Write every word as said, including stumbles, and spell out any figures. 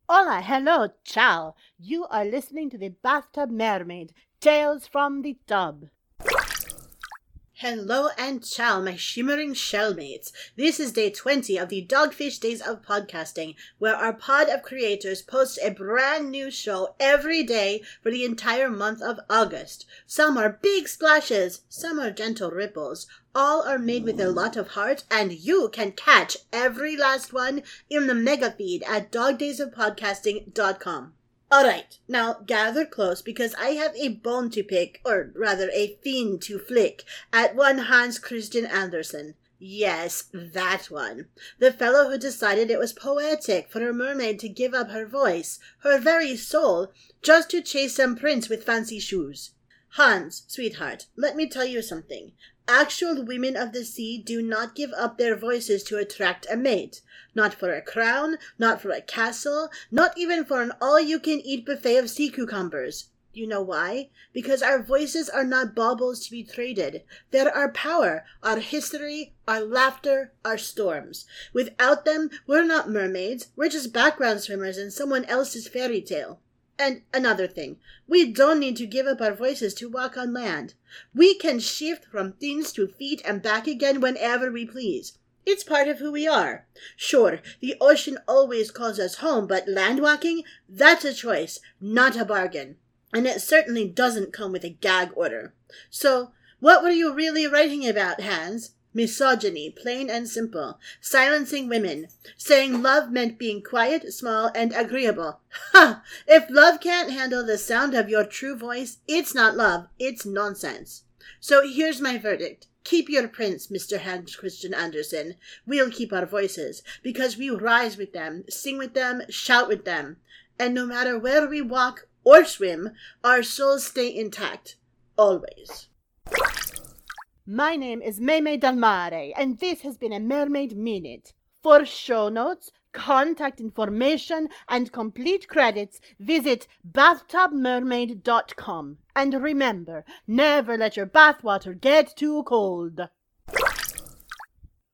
Hola, hello, ciao. You are listening to the Bathtub Mermaid, Tales from the Tub. Hello and ciao, my shimmering shellmates. This is day twenty of the Dogfish Days of Podcasting, where our pod of creators posts a brand new show every day for the entire month of August. Some are big splashes, some are gentle ripples. All are made with a lot of heart, and you can catch every last one in the mega feed at dog days of podcasting dot com. Alright, now gather close because I have a bone to pick, or rather a fiend to flick, at one Hans Christian Andersen. Yes, that one. The fellow who decided it was poetic for a mermaid to give up her voice, her very soul, just to chase some prince with fancy shoes. Hans, sweetheart, let me tell you something. Actual women of the sea do not give up their voices to attract a mate. Not for a crown, not for a castle, not even for an all-you-can-eat buffet of sea cucumbers. Do you know why? Because our voices are not baubles to be traded. They're our power, our history, our laughter, our storms. Without them, we're not mermaids. We're just background swimmers in someone else's fairy tale. And another thing, we don't need to give up our voices to walk on land. We can shift from fins to feet and back again whenever we please. It's part of who we are. Sure, the ocean always calls us home, but land walking, that's a choice, not a bargain. And it certainly doesn't come with a gag order. So, what were you really writing about, Hans? Misogyny, plain and simple. Silencing women. Saying love meant being quiet, small, and agreeable. Ha! If love can't handle the sound of your true voice, it's not love, it's nonsense. So here's my verdict. Keep your prince, Mister Hans Christian Andersen. We'll keep our voices, because we rise with them, sing with them, shout with them. And no matter where we walk or swim, our souls stay intact. Always. My name is Meme Del Mare, and this has been a Mermaid Minute. For show notes, contact information, and complete credits, visit bathtub mermaid dot com. And remember, never let your bathwater get too cold.